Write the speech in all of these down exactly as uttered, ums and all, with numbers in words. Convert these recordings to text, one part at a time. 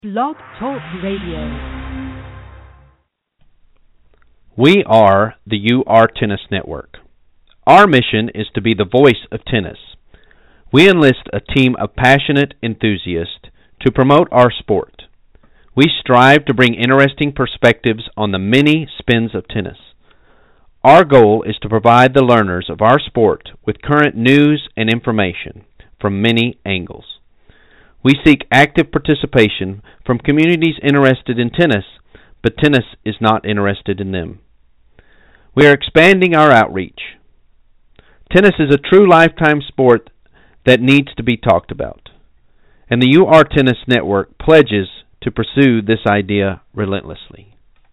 Blog Talk Radio. We are the U R Tennis Network. Our mission is to be the voice of tennis. We enlist a team of passionate enthusiasts to promote our sport. We strive to bring interesting perspectives on the many spins of tennis. Our goal is to provide the learners of our sport with current news and information from many angles. We seek active participation from communities interested in tennis, but tennis is not interested in them. We are expanding our outreach. Tennis is a true lifetime sport that needs to be talked about, and the U R Tennis Network pledges to pursue this idea relentlessly.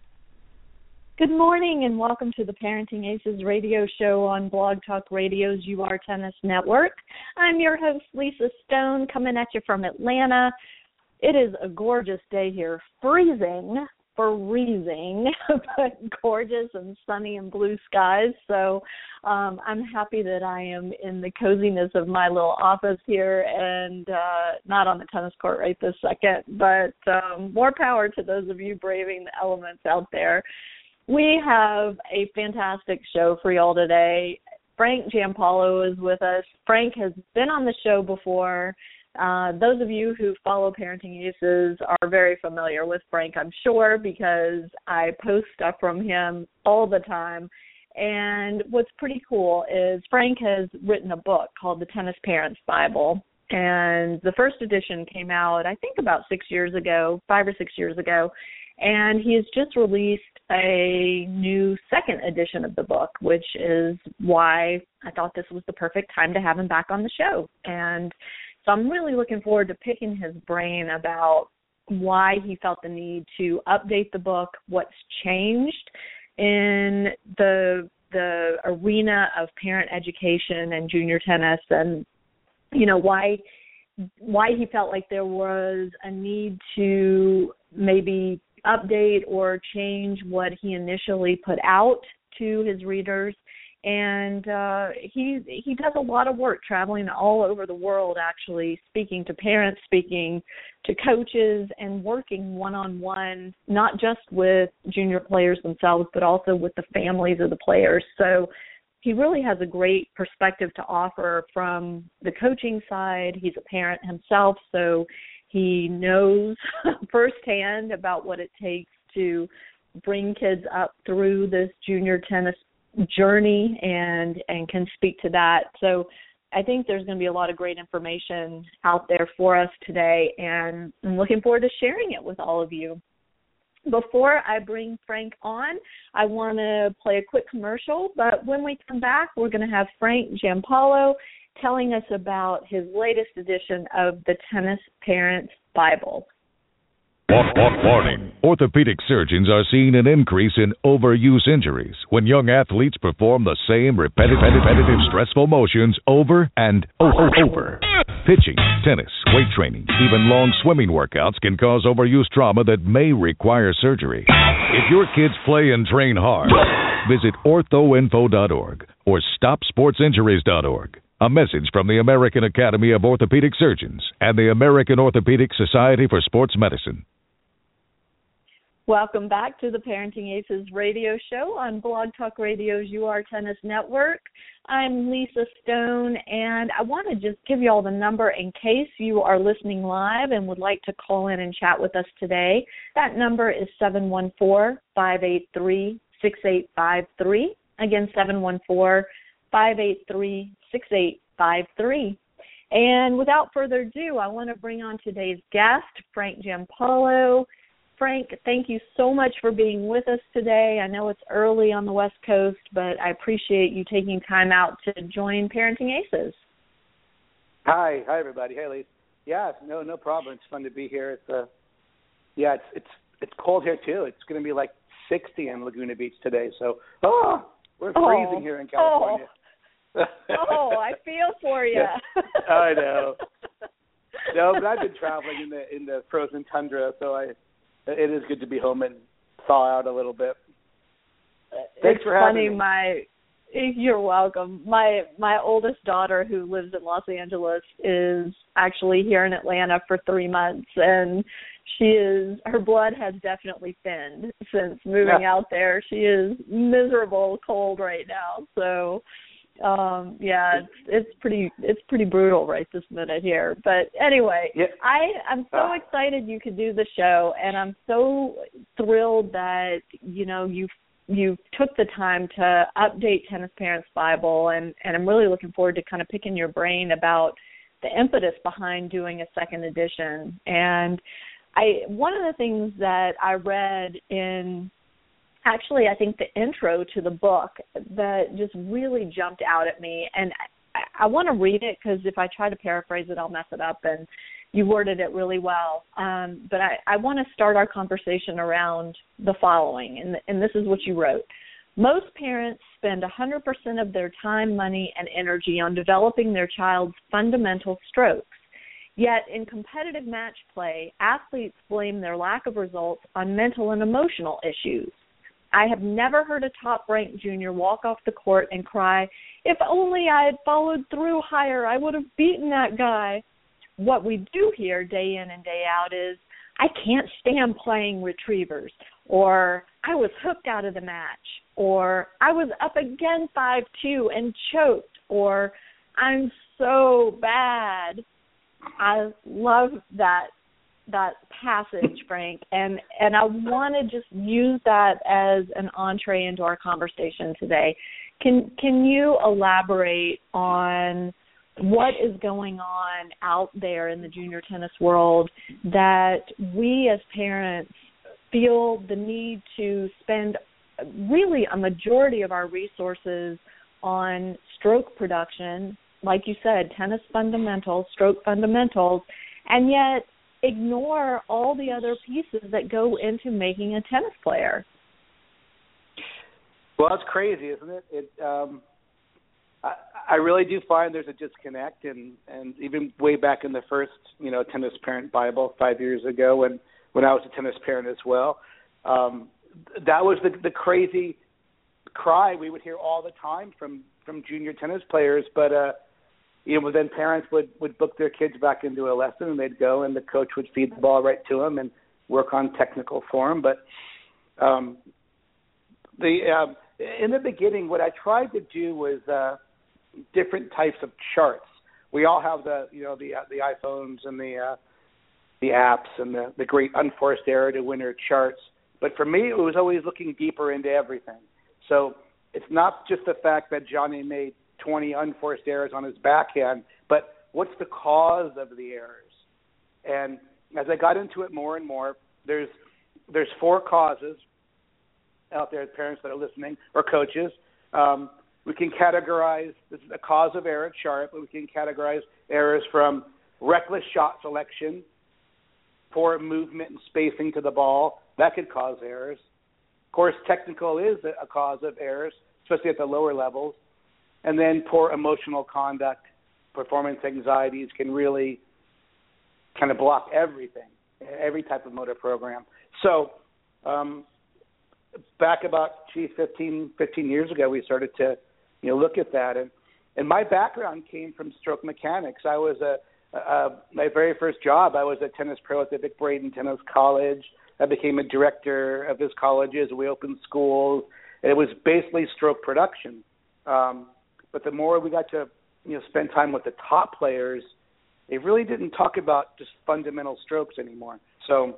Good morning and welcome to the Parenting Aces radio show on Blog Talk Radio's U R Tennis Network. I'm your host, Lisa Stone, coming at you from Atlanta. It is a gorgeous day here, freezing, freezing, but gorgeous and sunny and blue skies. So um, I'm happy that I am in the coziness of my little office here and uh, not on the tennis court right this second, but um, more power to those of you braving the elements out there. We have a fantastic show for y'all today. Frank Giampaolo is with us. Frank has been on the show before. Uh, those of you who follow Parenting Aces are very familiar with Frank, I'm sure, because I post stuff from him all the time. And what's pretty cool is Frank has written a book called The Tennis Parents Bible. And the first edition came out, I think, about six years ago, five or six years ago. And he has just released a new second edition of the book, which is why I thought this was the perfect time to have him back on the show. And so I'm really looking forward to picking his brain about why he felt the need to update the book, what's changed in the the arena of parent education and junior tennis, and, you know, why why he felt like there was a need to maybe update or change what he initially put out to his readers. And uh, he he does a lot of work traveling all over the world, actually, speaking to parents, speaking to coaches, and working one-on-one, not just with junior players themselves, but also with the families of the players. So he really has a great perspective to offer from the coaching side. He's a parent himself, so he knows firsthand about what it takes to bring kids up through this junior tennis journey and, and can speak to that. So I think there's going to be a lot of great information out there for us today, and I'm looking forward to sharing it with all of you. Before I bring Frank on, I want to play a quick commercial, but when we come back, we're going to have Frank Giampaolo telling us about his latest edition of the Tennis Parents Bible. Warning. Orthopedic surgeons are seeing an increase in overuse injuries when young athletes perform the same repetitive, repetitive stressful motions over and over. over. Pitching, tennis, weight training, even long swimming workouts can cause overuse trauma that may require surgery. If your kids play and train hard, visit ortho info dot org or stop sports injuries dot org. A message from the American Academy of Orthopedic Surgeons and the American Orthopedic Society for Sports Medicine. Welcome back to the Parenting Aces radio show on Blog Talk Radio's U R Tennis Network. I'm Lisa Stone, and I want to just give you all the number in case you are listening live and would like to call in and chat with us today. That number is seven one four, five eight three, six eight five three. Again, seven one four, five eight three, six eight five three. And without further ado, I want to bring on today's guest, Frank Giampaolo. Frank, thank you so much for being with us today. I know it's early on the West Coast, but I appreciate you taking time out to join Parenting Aces. Hi, hi everybody. Hey, Lisa. Yeah, no, no problem. It's fun to be here. It's uh, yeah, it's it's it's cold here too. It's going to be like sixty in Laguna Beach today. So, oh, we're freezing oh, here in California. Oh, oh I feel for you. Yeah, I know. No, but I've been traveling in the in the frozen tundra, so I. It is good to be home and thaw out a little bit. Thanks it's for having funny, me. My You're welcome. My my oldest daughter, who lives in Los Angeles, is actually here in Atlanta for three months, and she is her blood has definitely thinned since moving yeah. out there. She is miserable cold right now. So, um, yeah, it's it's pretty it's pretty brutal right this minute here. But anyway, yeah. I I'm so ah. excited you could do the show, and I'm so thrilled that you know you. you took the time to update Tennis Parents Bible, and, and I'm really looking forward to kind of picking your brain about the impetus behind doing a second edition. And I one of the things that I read in, actually, I think the intro to the book that just really jumped out at me, and I, I want to read it because if I try to paraphrase it, I'll mess it up, and you worded it really well. Um, but I, I want to start our conversation around the following, and, and this is what you wrote. Most parents spend one hundred percent of their time, money, and energy on developing their child's fundamental strokes. Yet in competitive match play, athletes blame their lack of results on mental and emotional issues. I have never heard a top-ranked junior walk off the court and cry, "If only I had followed through higher, I would have beaten that guy." What we do hear day in and day out is, "I can't stand playing retrievers," or "I was hooked out of the match," or "I was up again five two and choked," or "I'm so bad." I love that that passage, Frank, and, and I want to just use that as an entree into our conversation today. Can can you elaborate on what is going on out there in the junior tennis world that we as parents feel the need to spend really a majority of our resources on stroke production, like you said, tennis fundamentals, stroke fundamentals, and yet ignore all the other pieces that go into making a tennis player? Well, it's crazy, isn't it? It um I, I really do find there's a disconnect, and, and even way back in the first, you know, Tennis Parent Bible five years ago, when, when I was a tennis parent as well, um, that was the, the crazy cry we would hear all the time from, from junior tennis players. But uh, you know, then parents would, would book their kids back into a lesson, and they'd go, and the coach would feed the ball right to them and work on technical form. But um, the uh, in the beginning, what I tried to do was uh, different types of charts. We all have the, you know, the uh, the iPhones and the uh, the apps and the, the great unforced error to winner charts. But for me, it was always looking deeper into everything. So it's not just the fact that Johnny made twenty unforced errors on his backhand, but what's the cause of the errors? And as I got into it more and more, there's there's four causes out there, parents that are listening, or coaches. Um, we can categorize, this is a cause of error chart, but we can categorize errors from reckless shot selection, poor movement and spacing to the ball. That could cause errors. Of course, technical is a cause of errors, especially at the lower levels. And then poor emotional conduct, performance anxieties can really kind of block everything, every type of motor program. So um, back about, geez, fifteen, fifteen years ago, we started to, you know, look at that. And, and my background came from stroke mechanics. I was a, a my very first job, I was a tennis pro at the Vic Braden Tennis College. I became a director of his colleges. We opened schools. And it was basically stroke production. Um, but the more we got to, you know, spend time with the top players, they really didn't talk about just fundamental strokes anymore. So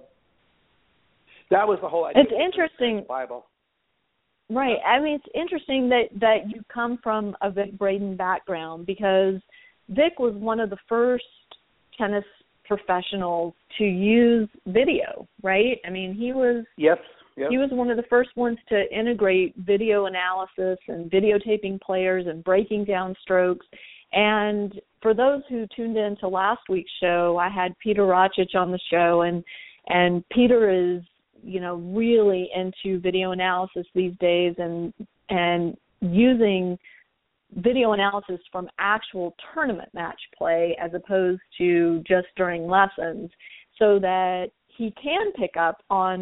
that was the whole idea. It's interesting. Bible. Right. I mean, it's interesting that, that you come from a Vic Braden background, because Vic was one of the first tennis professionals to use video, right? I mean, he was yes, yep. he was one of the first ones to integrate video analysis and videotaping players and breaking down strokes. And for those who tuned in to last week's show, I had Peter Rochich on the show, and and Peter is, you know, really into video analysis these days, and and using video analysis from actual tournament match play as opposed to just during lessons, so that he can pick up on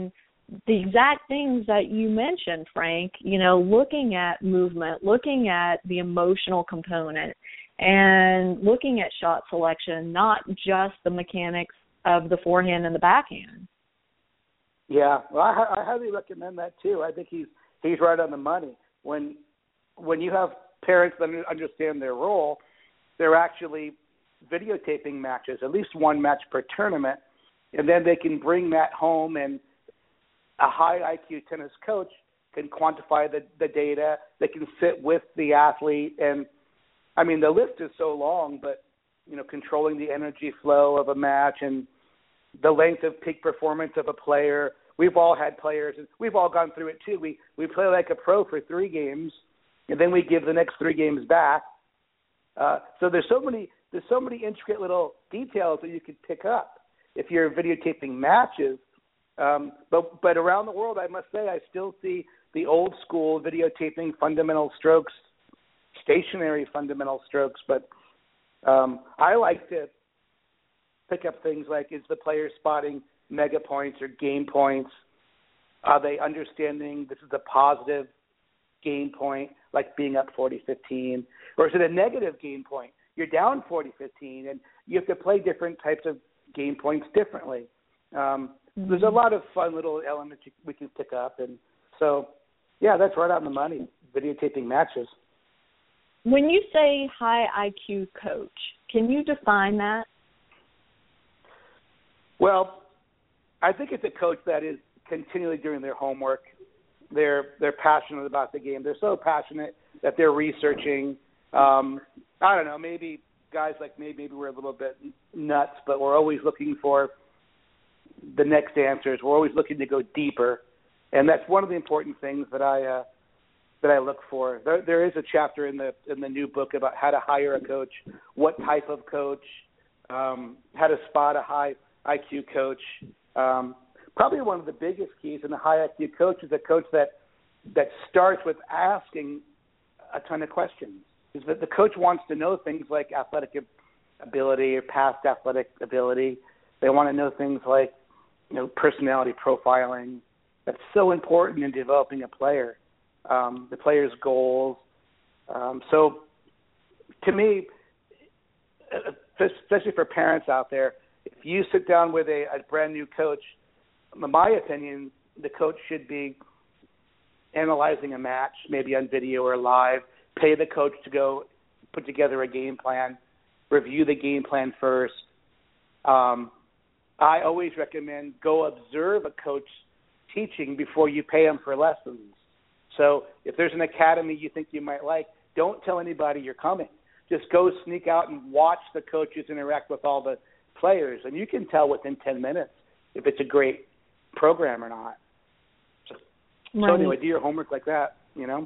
the exact things that you mentioned, Frank, you know, looking at movement, looking at the emotional component, and looking at shot selection, not just the mechanics of the forehand and the backhand. Yeah, well, I, I highly recommend that too. I think he's he's right on the money. When when you have parents that understand their role, they're actually videotaping matches, at least one match per tournament, and then they can bring that home, and a high I Q tennis coach can quantify the, the data. They can sit with the athlete, and I mean, the list is so long, but you know, controlling the energy flow of a match and the length of peak performance of a player. We've all had players, and we've all gone through it too. We we play like a pro for three games, and then we give the next three games back. Uh, so there's so many there's so many intricate little details that you could pick up if you're videotaping matches. Um, but but around the world, I must say, I still see the old school videotaping fundamental strokes, stationary fundamental strokes. But um, I like to pick up things like, is the player spotting mega points or game points? Are they understanding this is a positive game point, like being up forty fifteen? Or is it a negative game point? You're down forty fifteen, and you have to play different types of game points differently. Um, mm-hmm. There's a lot of fun little elements we can pick up. And so, yeah, that's right on the money, videotaping matches. When you say high I Q coach, can you define that? Well, I think it's a coach that is continually doing their homework. They're they're passionate about the game. They're so passionate that they're researching. Um, I don't know, maybe guys like me, maybe we're a little bit nuts, but we're always looking for the next answers. We're always looking to go deeper, and that's one of the important things that I uh, that I look for. There, there is a chapter in the in the new book about how to hire a coach, what type of coach, um, how to spot a high I Q coach. Um, probably one of the biggest keys in a high I Q coach is a coach that that starts with asking a ton of questions. Is that the coach wants to know things like athletic ability or past athletic ability. They want to know things like, you know, personality profiling. That's so important in developing a player. Um, the player's goals. Um, so, to me, especially for parents out there, if you sit down with a, a brand new coach, in my opinion, the coach should be analyzing a match, maybe on video or live, pay the coach to go put together a game plan, review the game plan first. Um, I always recommend go observe a coach teaching before you pay them for lessons. So if there's an academy you think you might like, don't tell anybody you're coming. Just go sneak out and watch the coaches interact with all the players, and you can tell within ten minutes if it's a great program or not. So, right. so anyway, do your homework like that, you know?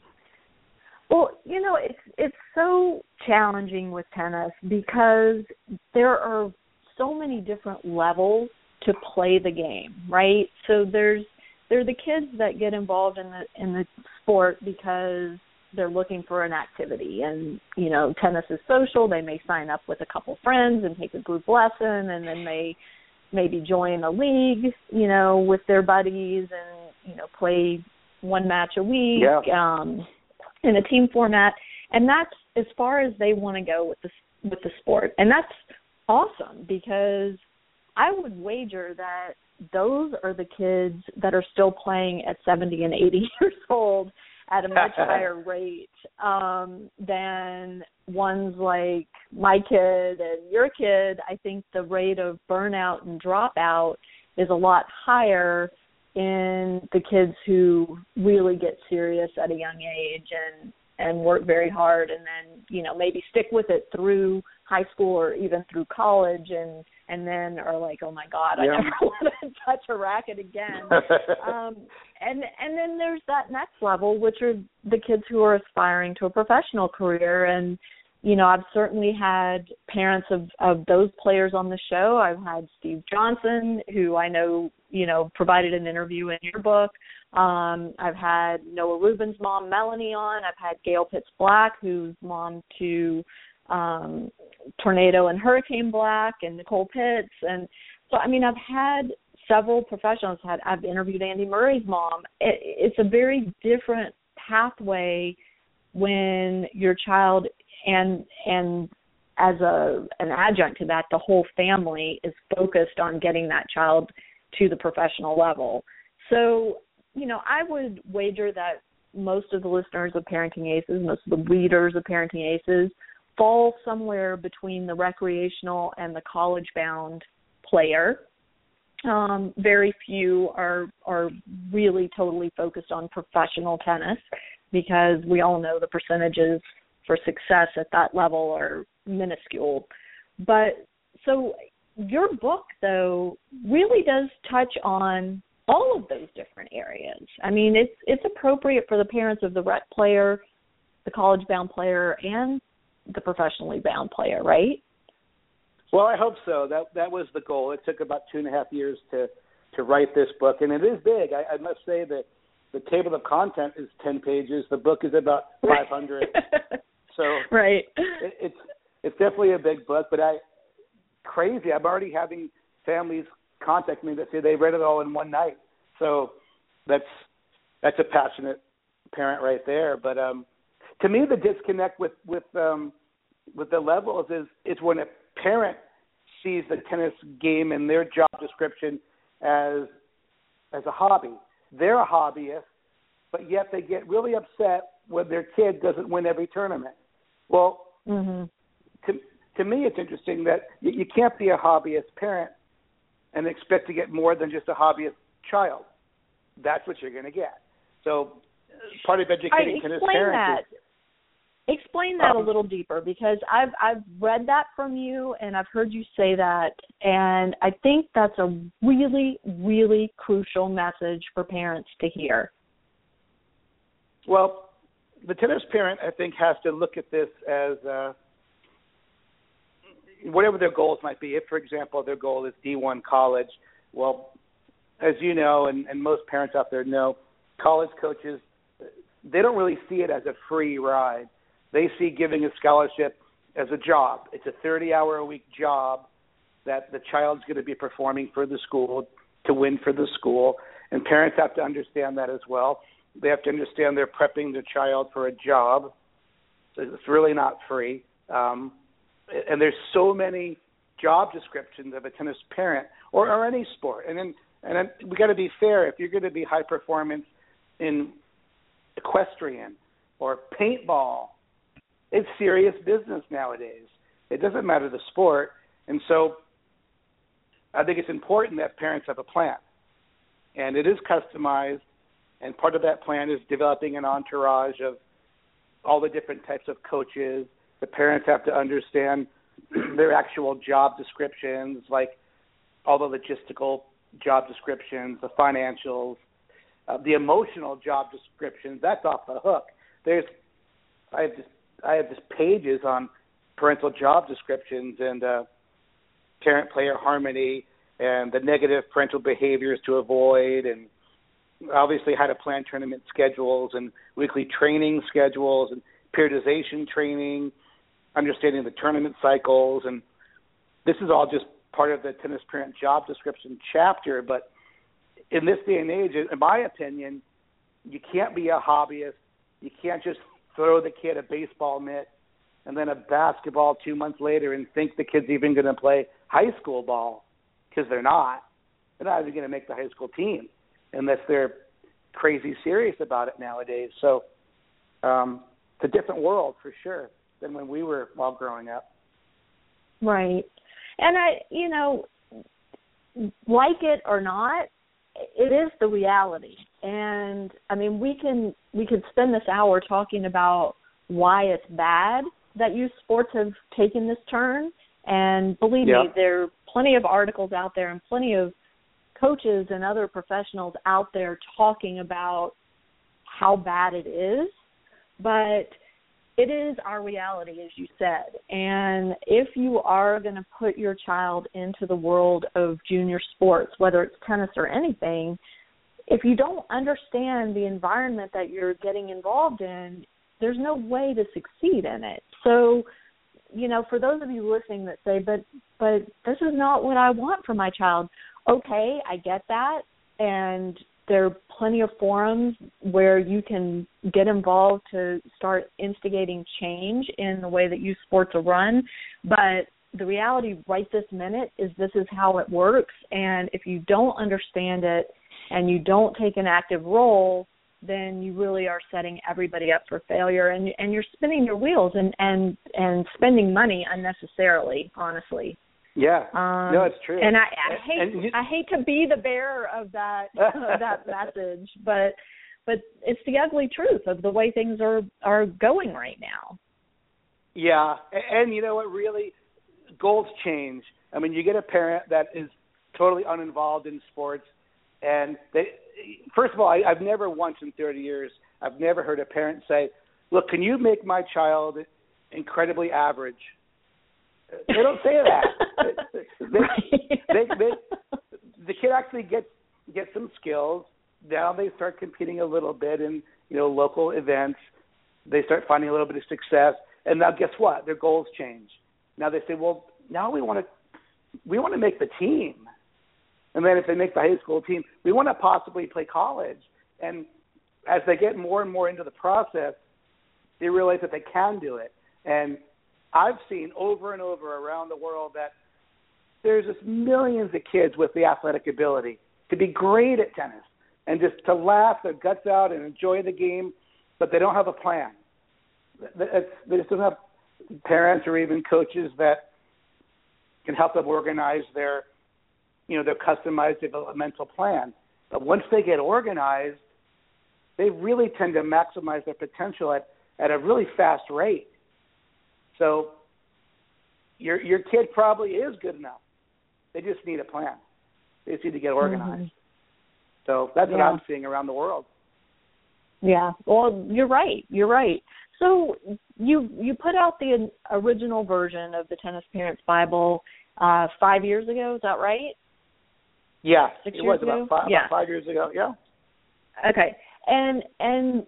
Well, you know, it's it's so challenging with tennis because there are so many different levels to play the game, right? So there's there are the kids that get involved in the in the sport because they're looking for an activity, and you know, tennis is social. They may sign up with a couple friends and take a group lesson, and then they maybe join a league, you know, with their buddies, and you know, play one match a week. Yeah. Um, in a team format, and that's as far as they want to go with the with the sport, and that's awesome because I would wager that those are the kids that are still playing at seventy and eighty years old at a much higher rate um, than ones like my kid and your kid. I think the rate of burnout and dropout is a lot higher in the kids who really get serious at a young age and, and work very hard and then, you know, maybe stick with it through high school or even through college and, and then are like, oh, my God, yeah. I never want to touch a racket again. um, and and then there's that next level, which are the kids who are aspiring to a professional career. And, you know, I've certainly had parents of, of those players on the show. I've had Steve Johnson, who I know, you know, provided an interview in your book. Um, I've had Noah Rubin's mom, Melanie, on. I've had Gail Pitts Black, who's mom to um, Tornado and Hurricane Black, and Nicole Pitts. And so, I mean, I've had several professionals had. I've interviewed Andy Murray's mom. It, it's a very different pathway when your child and and as a an adjunct to that, the whole family is focused on getting that child to the professional level. So, you know, I would wager that most of the listeners of Parenting Aces, most of the readers of Parenting Aces, fall somewhere between the recreational and the college-bound player. Um, very few are are really totally focused on professional tennis, because we all know the percentages for success at that level are minuscule. But so your book, though, really does touch on all of those different areas. I mean, it's it's appropriate for the parents of the rec player, the college-bound player, and the professionally bound player, right? Well, I hope so. That that was the goal. It took about two and a half years to, to write this book, and it is big. I, I must say that the table of content is ten pages. The book is about five hundred. So right. It, it's it's definitely a big book, but I crazy. I'm already having families contact me that say they read it all in one night. So that's that's a passionate parent right there. But um, to me, the disconnect with with um, with the levels is is when a parent sees the tennis game and their job description as as a hobby. They're a hobbyist, but yet they get really upset when their kid doesn't win every tournament. Well, mm-hmm. to to me, it's interesting that you, you can't be a hobbyist parent and expect to get more than just a hobbyist child. That's what you're going to get. So part of educating tennis parents is... Explain that um, a little deeper, because I've I've read that from you and I've heard you say that, and I think that's a really, really crucial message for parents to hear. Well, the tennis parent, I think, has to look at this as uh, whatever their goals might be. If, for example, their goal is D one college, well, as you know, and, and most parents out there know, college coaches, they don't really see it as a free ride. They see giving a scholarship as a job. It's a thirty-hour-a-week job that the child's going to be performing for the school to win for the school, and parents have to understand that as well. They have to understand they're prepping their child for a job. It's really not free. Um, and there's so many job descriptions of a tennis parent or, or any sport. And then, and then we got to be fair. If you're going to be high performance in equestrian or paintball, it's serious business nowadays. It doesn't matter the sport. And so I think it's important that parents have a plan. And it is customized, and part of that plan is developing an entourage of all the different types of coaches. The parents have to understand their actual job descriptions, like all the logistical job descriptions, the financials, uh, the emotional job descriptions. That's off the hook. There's, I have just I have just pages on parental job descriptions and uh, parent-player harmony and the negative parental behaviors to avoid, and obviously how to plan tournament schedules and weekly training schedules and periodization training, understanding the tournament cycles. And this is all just part of the tennis parent job description chapter. But in this day and age, in my opinion, you can't be a hobbyist. You can't just throw the kid a baseball mitt and then a basketball two months later and think the kid's even going to play high school ball, because they're not. They're not even going to make the high school team unless they're crazy serious about it nowadays. So um, it's a different world for sure than when we were all growing up. Right. And, I, you know, like it or not, it is the reality. And, I mean, we can we could spend this hour talking about why it's bad that youth sports have taken this turn. And believe yeah. me, there are plenty of articles out there and plenty of coaches and other professionals out there talking about how bad it is. But it is our reality, as you said. And if you are going to put your child into the world of junior sports, whether it's tennis or anything, if you don't understand the environment that you're getting involved in, there's no way to succeed in it. So, you know, for those of you listening that say, but but this is not what I want for my child, okay, I get that, and there are plenty of forums where you can get involved to start instigating change in the way that youth sports are run, but the reality right this minute is this is how it works, and if you don't understand it and you don't take an active role, then you really are setting everybody up for failure, and and you're spinning your wheels and, and, and spending money unnecessarily, honestly. Yeah, um, no, it's true. And I, I hate and you, I hate to be the bearer of that of that message, but but it's the ugly truth of the way things are, are going right now. Yeah, and, and you know what, really, goals change. I mean, you get a parent that is totally uninvolved in sports, and they, first of all, I, I've never once in thirty years, I've never heard a parent say, look, can you make my child incredibly average? They don't say that. they, they, they, the kid actually gets gets some skills. Now they start competing a little bit in, you know, local events. They start finding a little bit of success, and now guess what? Their goals change. Now they say, well, now we want to we want to make the team, and then if they make the high school team, we want to possibly play college. And as they get more and more into the process, they realize that they can do it. And I've seen over and over around the world that there's just millions of kids with the athletic ability to be great at tennis and just to laugh their guts out and enjoy the game, but they don't have a plan. It's, they just don't have parents or even coaches that can help them organize their, you know, their customized developmental plan. But once they get organized, they really tend to maximize their potential at, at a really fast rate. So your your kid probably is good enough. They just need a plan. They just need to get organized. Mm-hmm. So that's yeah. what I'm seeing around the world. Yeah. Well, you're right. You're right. So you you put out the original version of the Tennis Parents Bible uh, five years ago. Is that right? Yeah, Six it years was ago? about five, yeah. about five years ago. Yeah. Okay. And and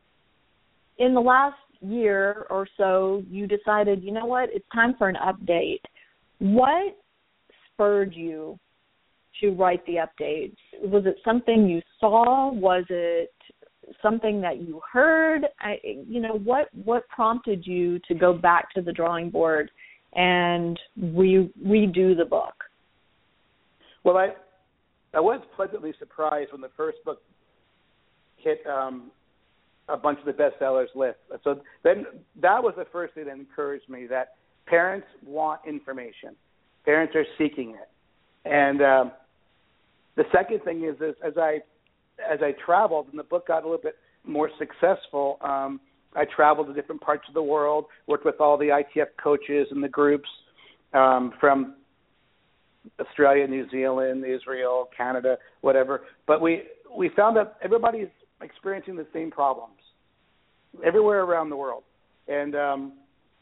in the last year or so, you decided, you know what, it's time for an update. What spurred you to write the update? Was it something you saw? Was it something that you heard? I, you know, what what prompted you to go back to the drawing board and re- redo the book? Well, I I was pleasantly surprised when the first book hit um, a bunch of the bestsellers list. So then that was the first thing that encouraged me, that parents want information. Parents are seeking it. And um, the second thing is, is as I as I traveled and the book got a little bit more successful, um, I traveled to different parts of the world, worked with all the I T F coaches and the groups um, from Australia, New Zealand, Israel, Canada, whatever. But we, we found that everybody's experiencing the same problems everywhere around the world. And um,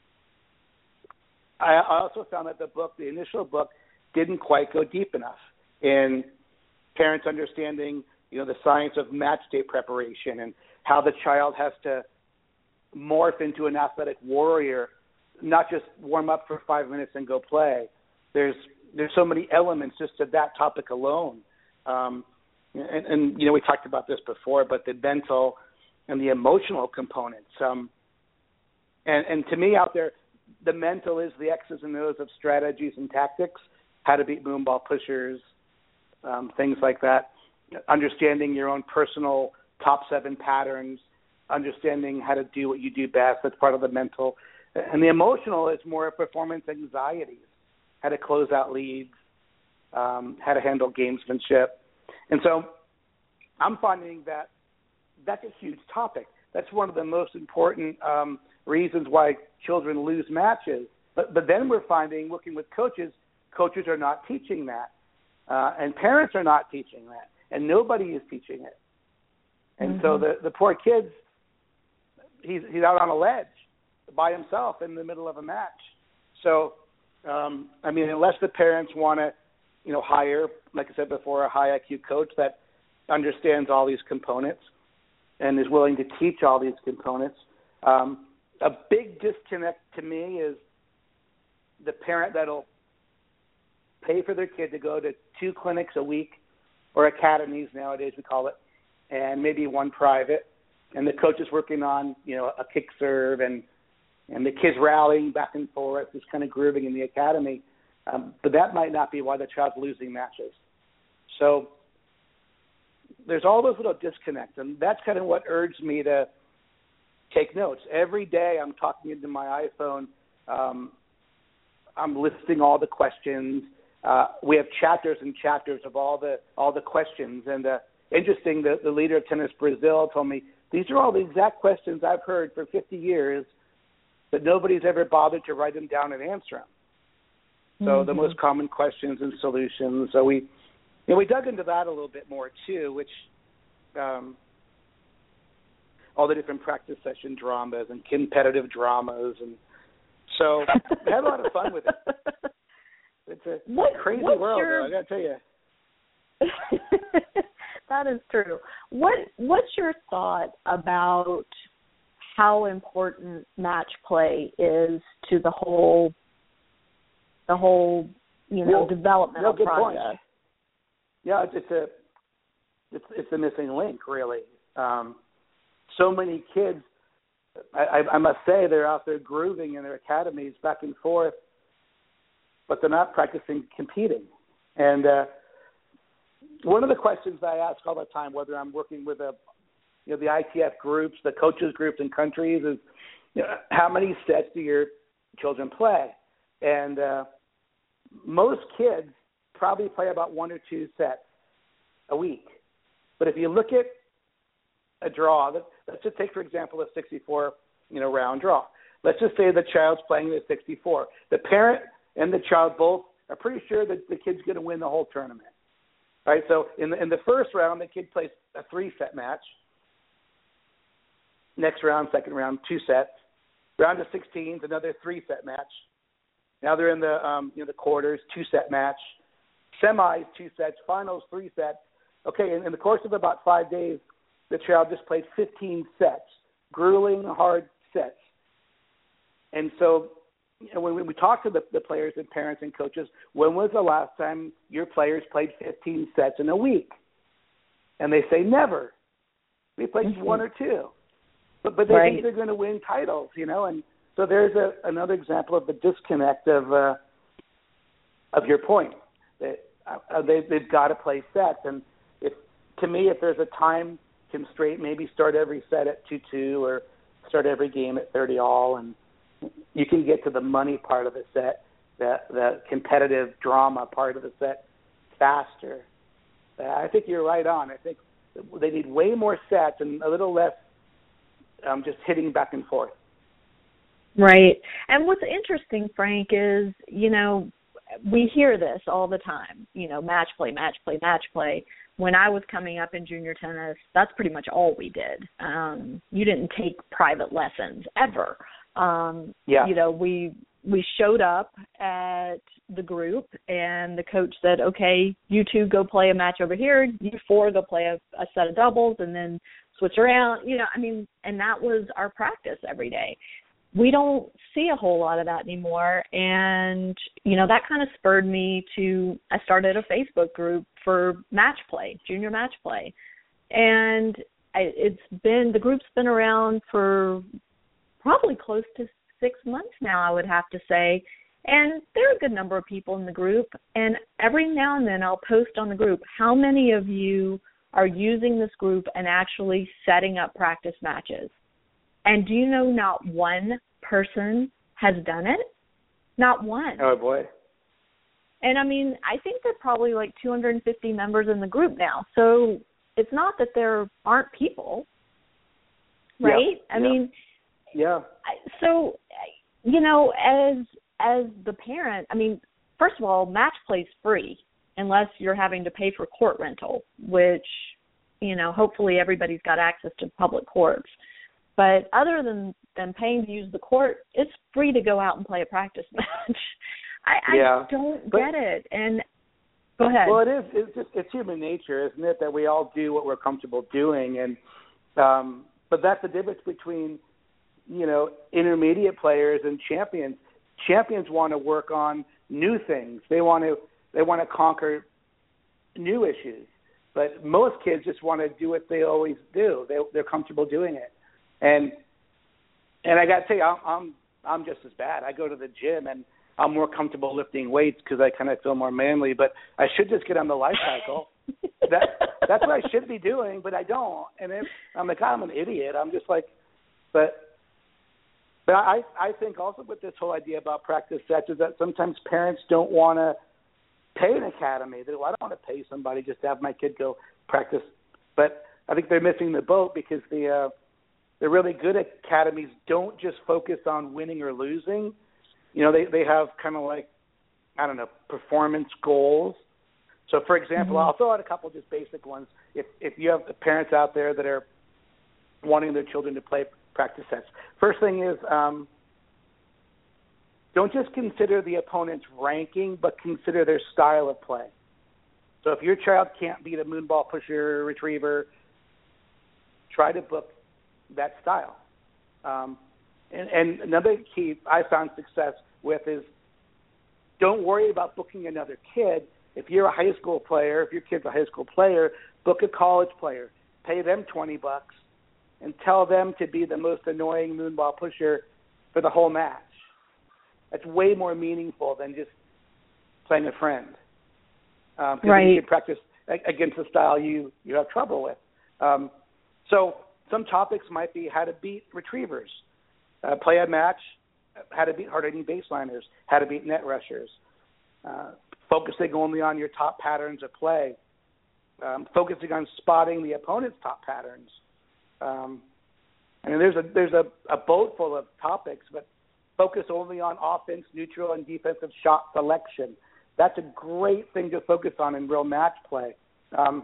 I, I also found that the book, the initial book, didn't quite go deep enough in parents understanding, you know, the science of match day preparation and how the child has to morph into an athletic warrior, not just warm up for five minutes and go play. There's there's so many elements just to that topic alone. Um, and, and, you know, we talked about this before, but the mental and the emotional components. Um, and, and to me out there, the mental is the X's and O's of strategies and tactics, how to beat moonball pushers, um, things like that. Understanding your own personal top seven patterns, understanding how to do what you do best. That's part of the mental. And the emotional is more performance anxieties, how to close out leads, um, how to handle gamesmanship. And so I'm finding that that's a huge topic. That's one of the most important um, reasons why children lose matches. But, but then we're finding, looking with coaches, coaches are not teaching that. Uh, and parents are not teaching that. And nobody is teaching it. And mm-hmm. so the, the poor kid, he's, he's out on a ledge by himself in the middle of a match. So, um, I mean, unless the parents want to, you know, hire, like I said before, a high I Q coach that understands all these components and is willing to teach all these components. Um, a big disconnect to me is the parent that'll pay for their kid to go to two clinics a week, or academies nowadays we call it, and maybe one private, and the coach is working on, you know, a kick serve, and and the kids rallying back and forth, just kind of grooving in the academy. Um, but that might not be why the child's losing matches. So there's all those little disconnects, and that's kind of what urged me to take notes. Every day I'm talking into my iPhone. Um, I'm listing all the questions. Uh, we have chapters and chapters of all the all the questions. And uh, interesting, the, the leader of Tennis Brazil told me, these are all the exact questions I've heard for fifty years, but nobody's ever bothered to write them down and answer them. So mm-hmm. the most common questions and solutions. So we, you know, we dug into that a little bit more too, which um, all the different practice session dramas and competitive dramas, and so we had a lot of fun with it. It's a what, crazy world, your... though, I got to tell you. That is true. What What's your thought about how important match play is to the whole, the whole, you know, well, developmental no, good process? Point. Yeah, it's, it's a, it's it's a missing link, really. Um, so many kids, I, I must say, they're out there grooving in their academies back and forth, but they're not practicing competing. And uh, one of the questions I ask all the time, whether I'm working with a, you know, the I T F groups, the coaches groups and countries, is, you know, how many sets do your children play? And uh, most kids probably play about one or two sets a week. But if you look at a draw, let's just take, for example, a sixty-four, you know, round draw. Let's just say the child's playing the sixty-four. The parent and the child both are pretty sure that the kid's going to win the whole tournament. All right, so in the, in the first round, the kid plays a three-set match. Next round, second round, two sets. Round of sixteens, another three-set match. Now they're in the um, you know the quarters, two-set match. Semis, two sets. Finals, three sets. Okay, in, in the course of about five days, the child just played fifteen sets, grueling, hard sets. And so, you know, when we, we talk to the, the players and parents and coaches, when was the last time your players played fifteen sets in a week? And they say never. We played mm-hmm. one or two. But, but they right. think they're going to win titles, you know. And so there's a, another example of the disconnect of uh, of your point. That uh, they, they've got to play sets. And if, to me, if there's a time constraint, maybe start every set at two two or start every game at thirty all, and you can get to the money part of the set, the, the competitive drama part of the set faster. Uh, I think you're right on. I think they need way more sets and a little less um, just hitting back and forth. Right. And what's interesting, Frank, is, you know, we hear this all the time, you know, match play, match play, match play. When I was coming up in junior tennis, that's pretty much all we did. Um, you didn't take private lessons ever. Um, yeah. You know, we we showed up at the group, and the coach said, okay, you two go play a match over here. You four go play a, a set of doubles, and then switch around. You know, I mean, and that was our practice every day. We don't see a whole lot of that anymore. And, you know, that kind of spurred me to, I started a Facebook group for match play, junior match play. And I, it's been, the group's been around for probably close to six months now, I would have to say. And there are a good number of people in the group. And every now and then I'll post on the group, how many of you are using this group and actually setting up practice matches? And do you know not one person has done it? Not one. Oh, boy. And, I mean, I think there are probably like two hundred fifty members in the group now. So it's not that there aren't people, right? Yeah. I yeah. mean, yeah. So, you know, as as the parent, I mean, first of all, match play is free unless you're having to pay for court rental, which, you know, hopefully everybody's got access to public courts. But other than, than paying to use the court, it's free to go out and play a practice match. I, yeah. I don't but, get it. And go ahead. Well, it is. It's just it's human nature, isn't it, that we all do what we're comfortable doing, and um, but that's the difference between, you know, intermediate players and champions. Champions want to work on new things. They want to they want to conquer new issues. But most kids just want to do what they always do. They, they're comfortable doing it. And and I got to say, I'm, I'm I'm just as bad. I go to the gym and I'm more comfortable lifting weights because I kind of feel more manly. But I should just get on the life cycle. that that's what I should be doing, but I don't. And if, I'm like, I'm an idiot. I'm just like, but but I I think also with this whole idea about practice sets is that sometimes parents don't want to pay an academy. They, well, I don't want to pay somebody just to have my kid go practice. But I think they're missing the boat because the uh, the really good academies don't just focus on winning or losing. You know, they, they have kind of like, I don't know, performance goals. So, for example, mm-hmm. I'll throw out a couple just basic ones. If if you have parents out there that are wanting their children to play practice sets, first thing is um, don't just consider the opponent's ranking, but consider their style of play. So if your child can't beat a moonball pusher retriever, try to book that style. Um, and, and another key I found success with is don't worry about booking another kid. If you're a high school player, if your kid's a high school player, book a college player. Pay them twenty bucks and tell them to be the most annoying moonball pusher for the whole match. That's way more meaningful than just playing a friend. Um, right. You can practice against the style you, you have trouble with. Um, so some topics might be how to beat retrievers, uh, play a match, how to beat hard-hitting baseliners, how to beat net rushers, uh, focusing only on your top patterns of play, um, focusing on spotting the opponent's top patterns. Um, I mean, there's a there's a, a boat full of topics, but focus only on offense, neutral, and defensive shot selection. That's a great thing to focus on in real match play. Um,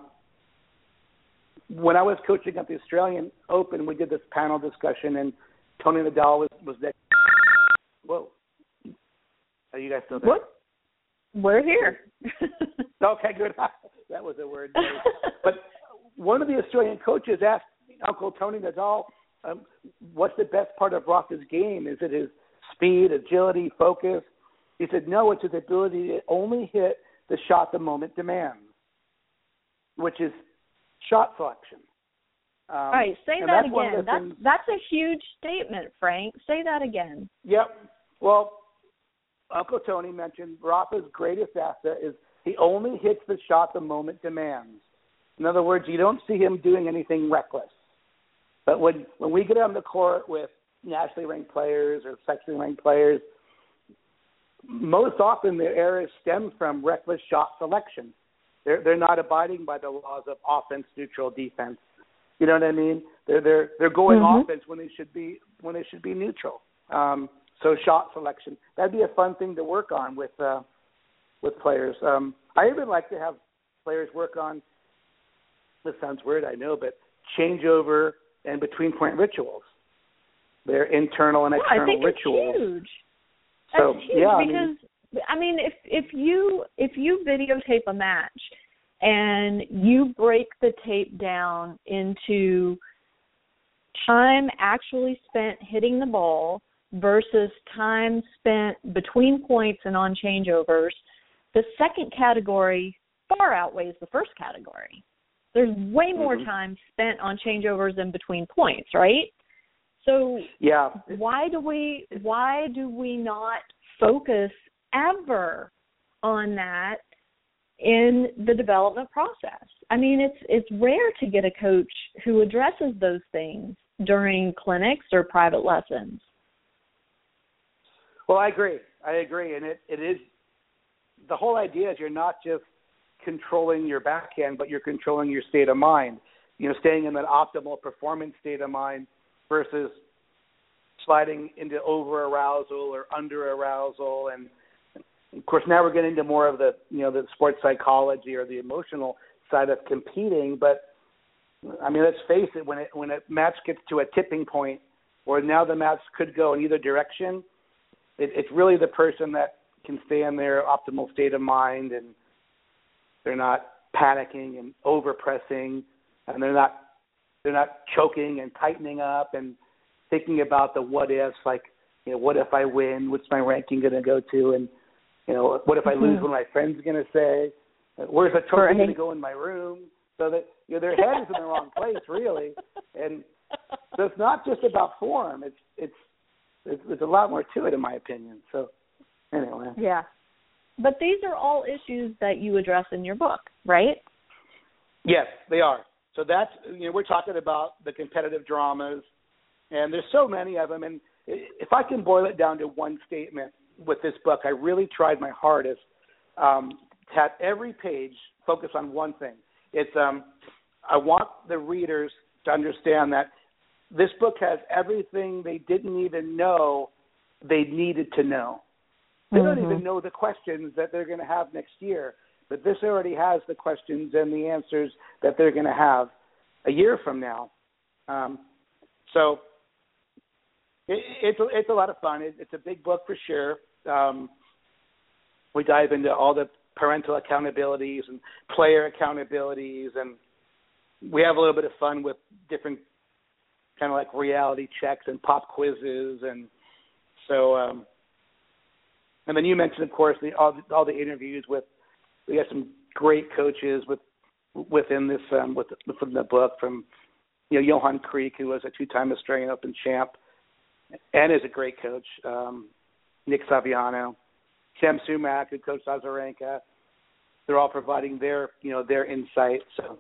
when I was coaching at the Australian Open, we did this panel discussion, and Tony Nadal was, was there. Whoa. Are you guys still there? What? We're here. Okay, good. That was a word. But one of the Australian coaches asked Uncle Tony Nadal, um, what's the best part of Rafa's game? Is it his speed, agility, focus? He said, no, it's his ability to only hit the shot the moment demands, which is shot selection. Um, All right, say that that's again. That's, things... that's a huge statement, Frank. Say that again. Yep. Well, Uncle Tony mentioned Rafa's greatest asset is he only hits the shot the moment demands. In other words, you don't see him doing anything reckless. But when, when we get on the court with nationally ranked players or sectionally ranked players, most often their errors stem from reckless shot selection. They're they're not abiding by the laws of offense, neutral, defense. You know what I mean? They're they're they're going mm-hmm. offense when they should be when they should be neutral. Um, so shot selection, that'd be a fun thing to work on with uh, with players. Um, I even like to have players work on. This sounds weird, I know, but changeover and between point rituals. They're internal and external oh, I think rituals. It's huge. That's so, huge yeah, because I mean, I mean, if if you if you videotape a match and you break the tape down into time actually spent hitting the ball versus time spent between points and on changeovers, the second category far outweighs the first category. There's way more mm-hmm. time spent on changeovers than between points, right? So yeah. why do we why do we not focus ever on that in the development process? I mean, it's it's rare to get a coach who addresses those things during clinics or private lessons. Well, I agree. I agree, and it, it is the whole idea is you're not just controlling your backhand, but you're controlling your state of mind. You know, staying in that optimal performance state of mind versus sliding into over arousal or under arousal. And of course, now we're getting into more of the, you know, the sports psychology or the emotional side of competing. But I mean, let's face it, when it, when a match gets to a tipping point where now the match could go in either direction, it, it's really the person that can stay in their optimal state of mind, and they're not panicking and over pressing, and they're not they're not choking and tightening up and thinking about the what ifs, like, you know, what if I win? What's my ranking going to go to? And You know, what if I lose? Mm-hmm. What are my friends going to say? Where's the trophy Right. going to go in my room? So that, you know, their head is in the wrong place, really. And so it's not just about form. It's it's it's there's a lot more to it, in my opinion. So anyway. Yeah. But these are all issues that you address in your book, right? Yes, they are. So that's, you know, we're talking about the competitive dramas, and there's so many of them. And if I can boil it down to one statement with this book, I really tried my hardest um, to have every page focus on one thing. It's um, I want the readers to understand that this book has everything they didn't even know they needed to know. They mm-hmm. don't even know the questions that they're going to have next year, but this already has the questions and the answers that they're going to have a year from now. Um, so it, it's, a, it's a lot of fun. It, it's a big book for sure. Um, we dive into all the parental accountabilities and player accountabilities, and we have a little bit of fun with different kind of like reality checks and pop quizzes. And so um, – and then you mentioned, of course, the, all, the, all the interviews with, we have some great coaches with within this, um, with, within the book, from, you know, Johan Kriek, who was a two-time Australian Open champ and is a great coach, um, Nick Saviano, Sam Sumac, who coached Azarenka. They're all providing their, you know, their insight. So,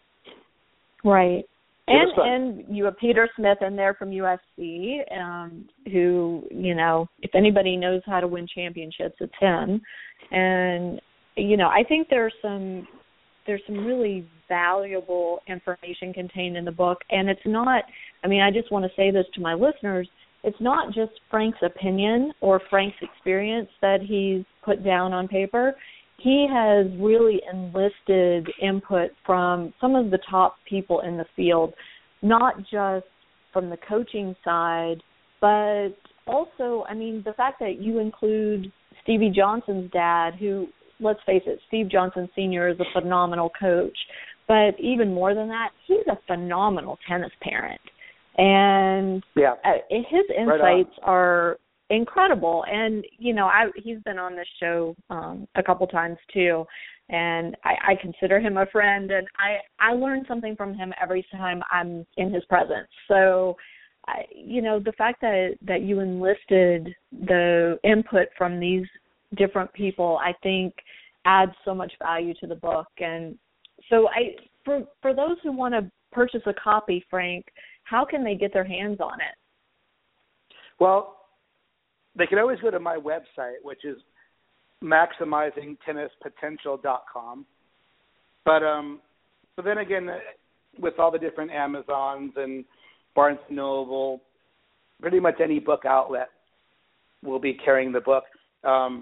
right. And and you have Peter Smith in there from U S C, um, who, you know, if anybody knows how to win championships, it's him. And, you know, I think there's some there's some really valuable information contained in the book. And it's not, I mean, I just want to say this to my listeners, it's not just Frank's opinion or Frank's experience that he's put down on paper. He has really enlisted input from some of the top people in the field, not just from the coaching side, but also, I mean, the fact that you include Stevie Johnson's dad, who, let's face it, Steve Johnson Senior is a phenomenal coach, but even more than that, he's a phenomenal tennis parent. And yeah. his insights right are incredible. And, you know, I he's been on this show um, a couple times too, and I, I consider him a friend, and I, I learn something from him every time I'm in his presence. So, I, you know, the fact that, that you enlisted the input from these different people, I think adds so much value to the book. And so I for, for those who want to purchase a copy, Frank, how can they get their hands on it? Well, they can always go to my website, which is maximizing tennis potential dot com. But um, but then again, with all the different Amazons and Barnes and Noble, pretty much any book outlet will be carrying the book. Um,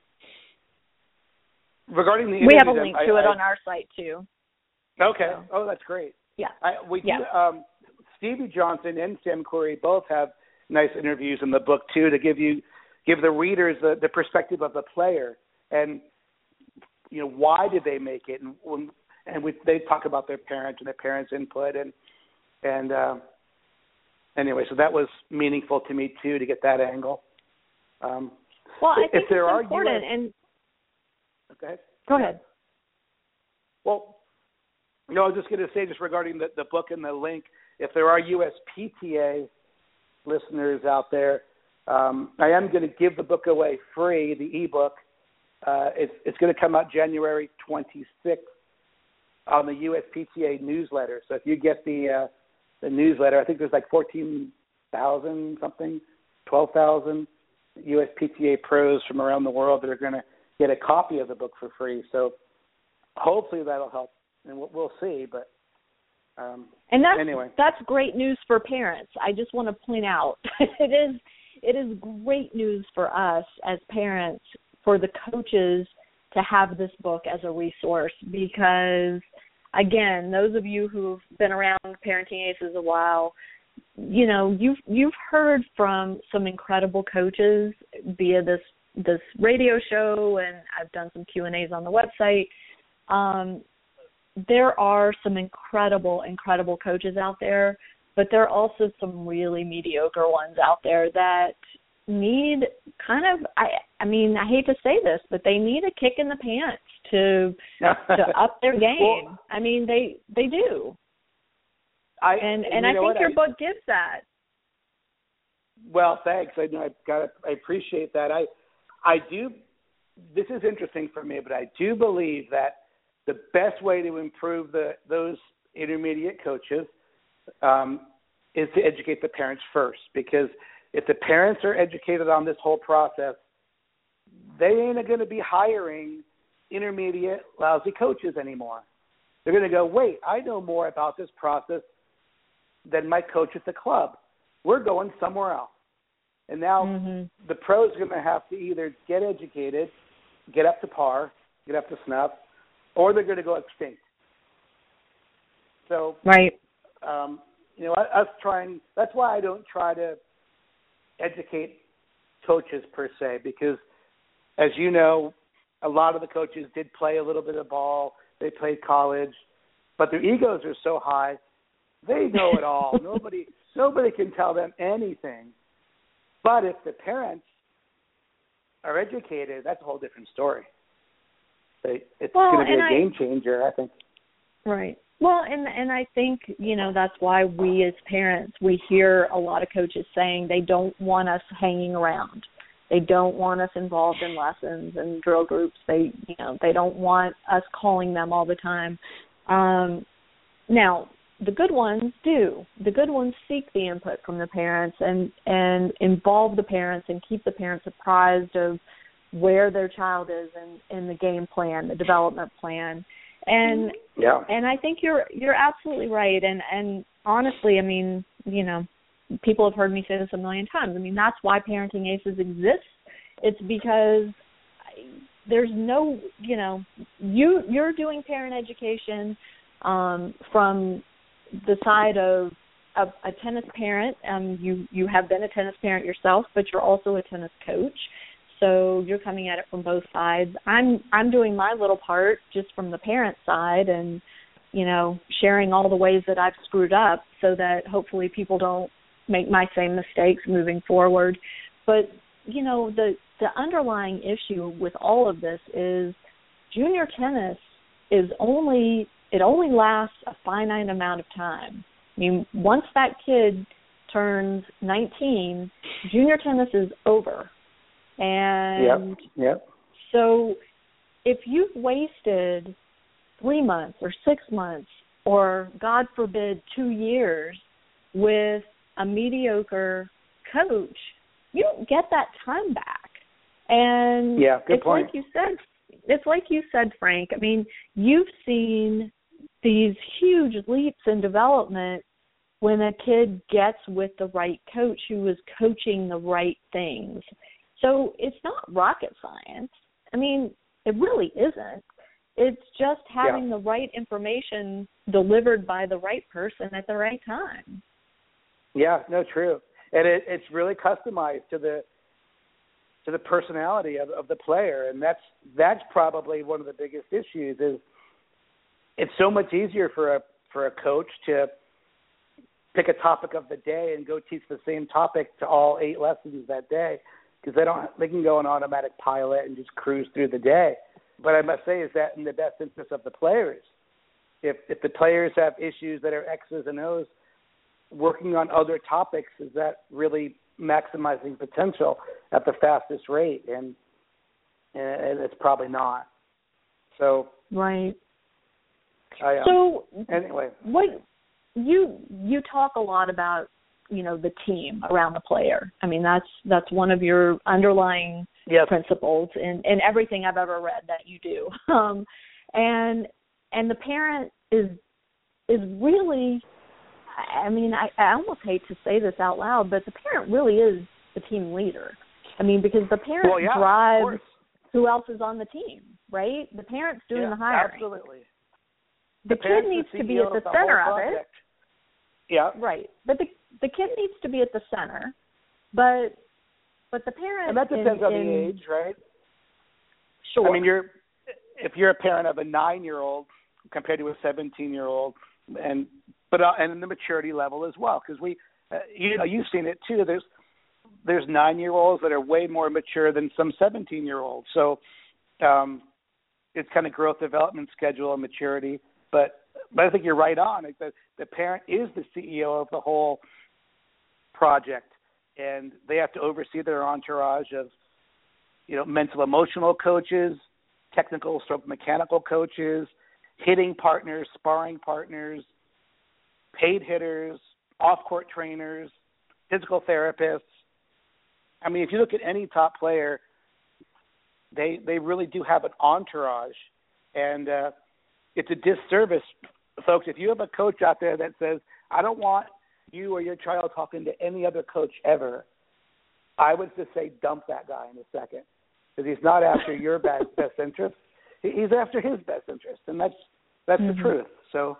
regarding the we have a link I, to it I, on our site too. Okay. So. Oh, that's great. Yeah. I, we yeah. do, um, Stevie Johnson and Sam Querrey both have nice interviews in the book too, to give you give the readers the, the perspective of the player, and you know, why did they make it, and when, and we, they talk about their parents and their parents' input, and and uh, anyway, so that was meaningful to me too, to get that angle. Um, well, I think if there it's are important. U S And okay, go ahead. Well, no, I was just going to say, just regarding the, the book and the link, if there are U S P T A listeners out there, um, I am going to give the book away free, the ebook. Uh, it's it's going to come out January twenty-sixth on the U S P T A newsletter. So if you get the uh, the newsletter, I think there's like fourteen thousand something, twelve thousand U S P T A pros from around the world that are going to get a copy of the book for free. So hopefully that'll help, and we'll, we'll see. But um, and that's anyway, that's great news for parents. I just want to point out it is it is great news for us as parents, for the coaches to have this book as a resource, because again, those of you who've been around Parenting Aces a while, you know, you've you've heard from some incredible coaches via this this radio show, and I've done some Q and A's on the website. Um, there are some incredible, incredible coaches out there, but there are also some really mediocre ones out there that need kind of, I I mean, I hate to say this, but they need a kick in the pants to to up their game. Well, I mean, they they do. I, and and and you I know think what? your I, book gives that. Well, thanks. I I got I appreciate that. I I do. This is interesting for me, but I do believe that the best way to improve the those intermediate coaches um, is to educate the parents first, because if the parents are educated on this whole process, they ain't going to be hiring intermediate lousy coaches anymore. They're going to go, wait, I know more about this process than my coach at the club. We're going somewhere else. And now mm-hmm. the pros are going to have to either get educated, get up to par, get up to snuff, or they're going to go extinct. So, right. um, you know, us trying, that's why I don't try to educate coaches per se, because as you know, a lot of the coaches did play a little bit of ball. They played college, but their egos are so high, they know it all. nobody, nobody can tell them anything. But if the parents are educated, that's a whole different story. They, it's well, going to be a I, game changer, I think. Right. Well, and and I think, you know, that's why we as parents, we hear a lot of coaches saying they don't want us hanging around. They don't want us involved in lessons and drill groups. They, you know, they don't want us calling them all the time. Um, now, the good ones do. The good ones seek the input from the parents and, and involve the parents and keep the parents apprised of where their child is in, in the game plan, the development plan. And yeah. and I think you're you're absolutely right. And, and honestly, I mean, you know, people have heard me say this a million times. I mean, that's why Parenting Aces exists. It's because there's no, you know, you, you're doing parent education um, from the side of a, a tennis parent. Um, you, you have been a tennis parent yourself, but you're also a tennis coach. So you're coming at it from both sides. I'm I'm doing my little part just from the parent side and, you know, sharing all the ways that I've screwed up so that hopefully people don't make my same mistakes moving forward. But, you know, the, the underlying issue with all of this is junior tennis is only, it only lasts a finite amount of time. I mean, once that kid turns nineteen, junior tennis is over. And yep, yep. so if you've wasted three months or six months or, God forbid, two years with a mediocre coach, you don't get that time back. And yeah, good it's point. like you said, it's like you said, Frank. I mean, you've seen these huge leaps in development when a kid gets with the right coach who is coaching the right things. So it's not rocket science. I mean, it really isn't. It's just having yeah. the right information delivered by the right person at the right time. Yeah, no, true. And it, it's really customized to the to the personality of, of the player, and that's that's probably one of the biggest issues. Is it's so much easier for a for a coach to pick a topic of the day and go teach the same topic to all eight lessons that day, because they don't they can go on automatic pilot and just cruise through the day. But I must say is that in the best interest of the players. If if the players have issues that are X's and O's, working on other topics, is that really maximizing potential at the fastest rate? And and it's probably not. So right. I, um, so anyway, what you you talk a lot about, you know, the team around the player. I mean, that's that's one of your underlying yes. principles in, in everything I've ever read that you do. Um, and and the parent is is really, I mean, I, I almost hate to say this out loud, but the parent really is the team leader. I mean, because the parent well, yeah, drives who else is on the team, right? The parent's doing yeah, the hiring. Absolutely. The, the kid needs the to be at the, the center of it. Yeah. Right. But the the kid needs to be at the center. But but the parent And that depends in, on in, the age, right? Sure. I mean, you're if you're a parent of a nine-year-old compared to a seventeen-year-old, and but uh, and the maturity level as well, because we, uh, you know, you've seen it too. There's there's nine-year-olds that are way more mature than some seventeen-year-olds. So um, it's kind of growth development schedule and maturity. But but I think you're right on. Like the, the parent is the C E O of the whole project, and they have to oversee their entourage of, you know, mental emotional coaches, technical stroke mechanical coaches, hitting partners, sparring partners, paid hitters, off-court trainers, physical therapists. I mean, if you look at any top player, they they really do have an entourage, and uh, it's a disservice, folks. If you have a coach out there that says, I don't want you or your child talking to any other coach ever, I would just say dump that guy in a second, because he's not after your best, best interest. He's after his best interest, and that's that's mm-hmm. the truth. So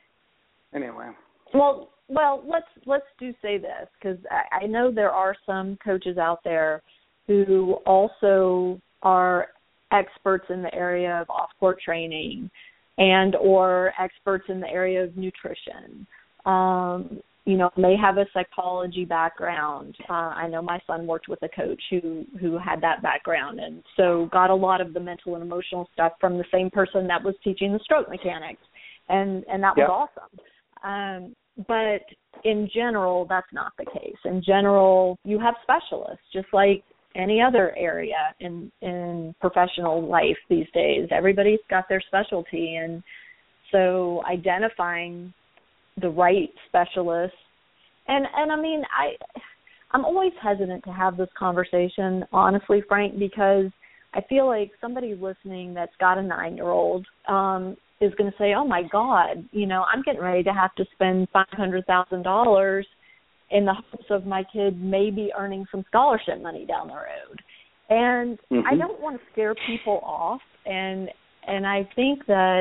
anyway. Well, well, let's let's do say this, because I, I know there are some coaches out there who also are experts in the area of off-court training and or experts in the area of nutrition. Um, you know, may have a psychology background. Uh, I know my son worked with a coach who, who had that background, and so got a lot of the mental and emotional stuff from the same person that was teaching the stroke mechanics, and, and that was yep. awesome. Um, but in general, that's not the case. In general, you have specialists, just like any other area in in professional life these days. Everybody's got their specialty, and so identifying the right specialist, and and I mean, I I'm always hesitant to have this conversation, honestly, Frank, because I feel like somebody listening that's got a nine-year-old um, is going to say, oh my God, you know, I'm getting ready to have to spend five hundred thousand dollars in the hopes of my kid maybe earning some scholarship money down the road. And mm-hmm. I don't want to scare people off. And and I think that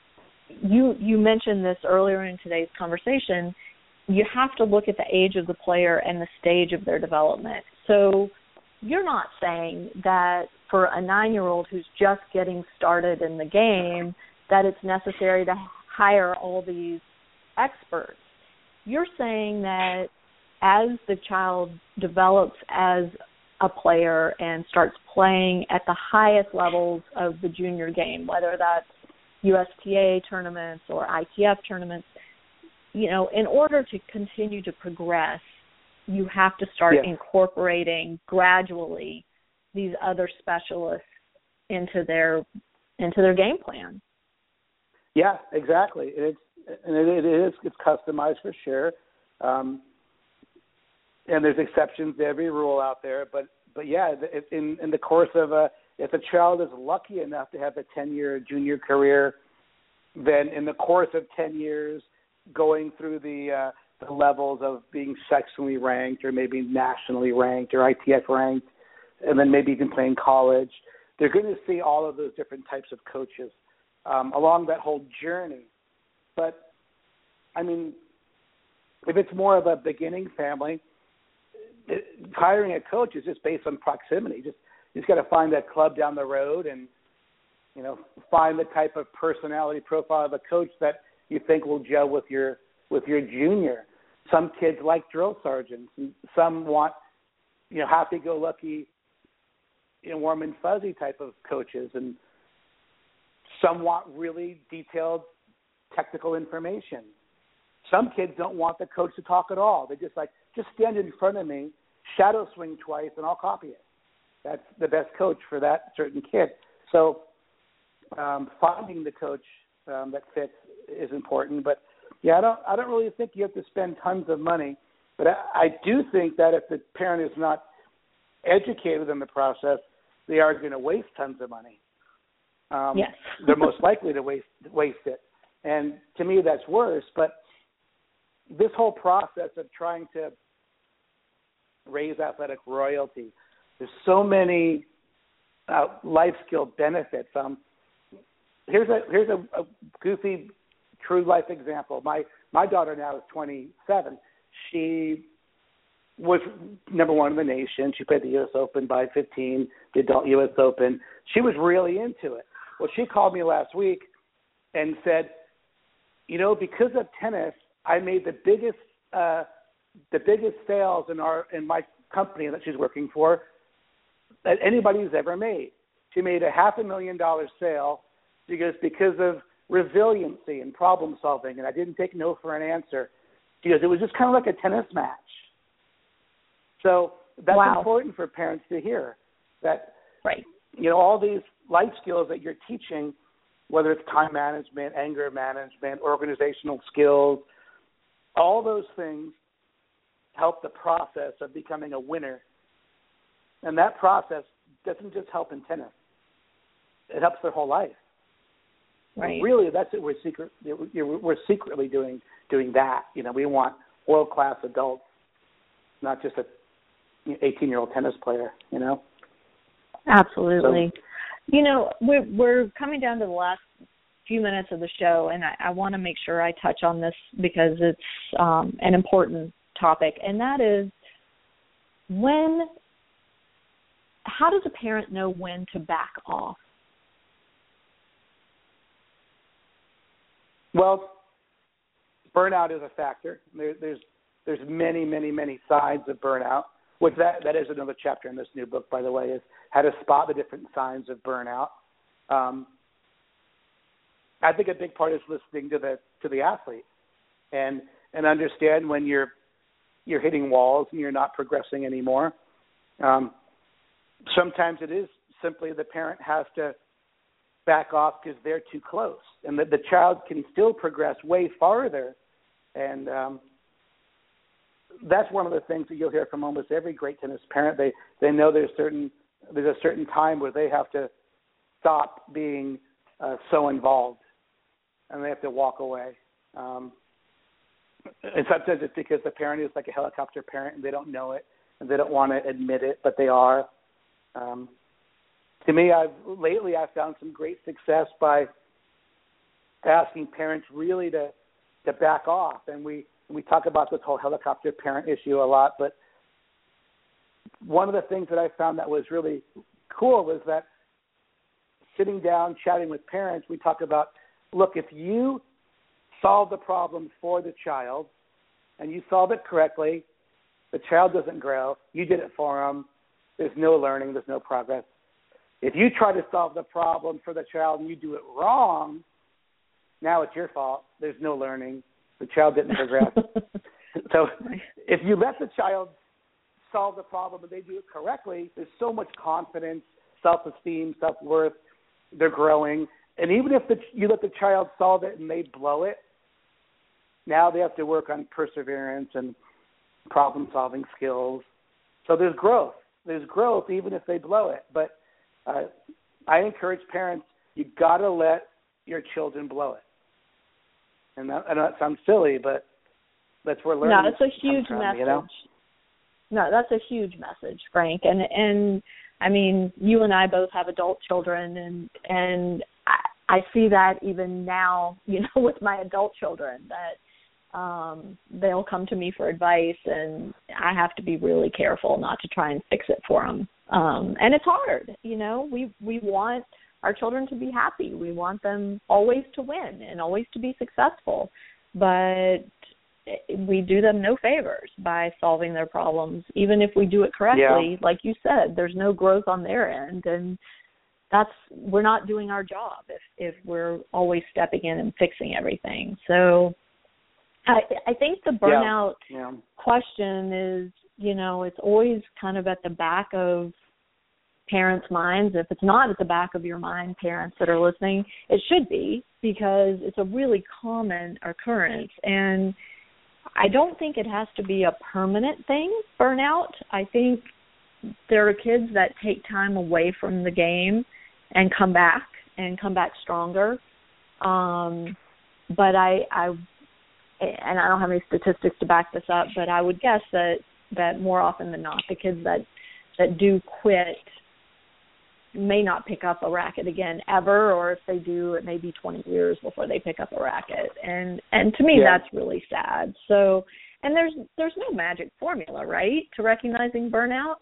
you you mentioned this earlier in today's conversation. You have to look at the age of the player and the stage of their development. So you're not saying that for a nine-year-old who's just getting started in the game that it's necessary to hire all these experts. You're saying that as the child develops as a player and starts playing at the highest levels of the junior game, whether that's U S T A tournaments or I T F tournaments, you know, in order to continue to progress, you have to start yeah. incorporating gradually these other specialists into their into their game plan. Yeah, exactly. It's and it, it is it's customized for sure. Um, And there's exceptions to every rule out there, but but yeah, in in the course of a, if a child is lucky enough to have a ten-year junior career, then in the course of ten years, going through the uh, the levels of being sectionally ranked or maybe nationally ranked or I T F ranked, and then maybe even playing college, they're going to see all of those different types of coaches um, along that whole journey. But I mean, if it's more of a beginning family, It, hiring a coach is just based on proximity. Just you just got to find that club down the road, and you know, find the type of personality profile of a coach that you think will gel with your with your junior. Some kids like drill sergeants, and some want, you know, happy-go-lucky, you know, warm and fuzzy type of coaches, and some want really detailed technical information. Some kids don't want the coach to talk at all. They just like, just stand in front of me, shadow swing twice, and I'll copy it. That's the best coach for that certain kid. So um, finding the coach um, that fits is important. But yeah, I don't, I don't really think you have to spend tons of money. But I, I do think that if the parent is not educated in the process, they are going to waste tons of money. Um, yes. They're most likely to waste waste it. And to me, that's worse. But this whole process of trying to raise athletic royalty, there's so many uh, life skill benefits. Um, here's a here's a, a goofy, true life example. My my daughter now is twenty-seven. She was number one in the nation. She played the U S Open by fifteen, the adult U S Open. She was really into it. Well, she called me last week and said, you know, because of tennis, I made the biggest uh, the biggest sales in our in my company that she's working for that anybody's ever made. She made a half a million dollar sale because because of resiliency and problem solving, and I didn't take no for an answer. She goes, it was just kind of like a tennis match. So that's wow. important for parents to hear, that right. you know, all these life skills that you're teaching, whether it's time management, anger management, organizational skills, all those things help the process of becoming a winner. And that process doesn't just help in tennis. It helps their whole life. Right. And really, that's what we're secret. We're secretly doing doing that. You know, we want world class adults, not just a eighteen year old tennis player. You know. Absolutely. So, you know, we're we're coming down to the last few minutes of the show, and I, I want to make sure I touch on this because it's um, an important topic, and that is when. How does a parent know when to back off? Well, burnout is a factor. There, there's there's many, many, many signs of burnout, which that, that is another chapter in this new book, by the way, is how to spot the different signs of burnout. Um, I think a big part is listening to the to the athlete and and understand when you're you're hitting walls and you're not progressing anymore. Um, sometimes it is simply the parent has to back off because they're too close, and that the child can still progress way farther. And um, that's one of the things that you'll hear from almost every great tennis parent. They they know there's certain there's a certain time where they have to stop being uh, so involved, and they have to walk away. Um, and sometimes it's because the parent is like a helicopter parent, and they don't know it, and they don't want to admit it, but they are. Um, To me, I've lately I've found some great success by asking parents really to, to back off, and we we talk about this whole helicopter parent issue a lot. But one of the things that I found that was really cool was that sitting down, chatting with parents, we talk about, look, if you solve the problem for the child and you solve it correctly, the child doesn't grow. You did it for them. There's no learning. There's no progress. If you try to solve the problem for the child and you do it wrong, now it's your fault. There's no learning. The child didn't progress. So if you let the child solve the problem and they do it correctly, there's so much confidence, self-esteem, self-worth. They're growing. And even if the, you let the child solve it and they blow it, now they have to work on perseverance and problem-solving skills. So there's growth. There's growth even if they blow it. But Uh, I encourage parents, you got to let your children blow it. And that, I know that sounds silly, but that's where learning No, that's a huge from, message. You know? No, that's a huge message, Frank. And, and I mean, you and I both have adult children, and, and I, I see that even now, you know, with my adult children, that um, they'll come to me for advice, and I have to be really careful not to try and fix it for them. Um, and it's hard, you know, we, we want our children to be happy. We want them always to win and always to be successful, but we do them no favors by solving their problems. Even if we do it correctly, yeah. like you said, there's no growth on their end, and that's, we're not doing our job if, if we're always stepping in and fixing everything. So I, I think the burnout yeah. Yeah. question is, you know, it's always kind of at the back of parents' minds. If it's not at the back of your mind, parents that are listening, it should be, because it's a really common occurrence. And I don't think it has to be a permanent thing, burnout. I think there are kids that take time away from the game and come back and come back stronger. Um, but I, I, and I don't have any statistics to back this up, but I would guess that that more often than not, the kids that, that do quit may not pick up a racket again ever, or if they do, it may be twenty years before they pick up a racket. And and to me, yeah. that's really sad. So, and there's there's no magic formula, right, to recognizing burnout?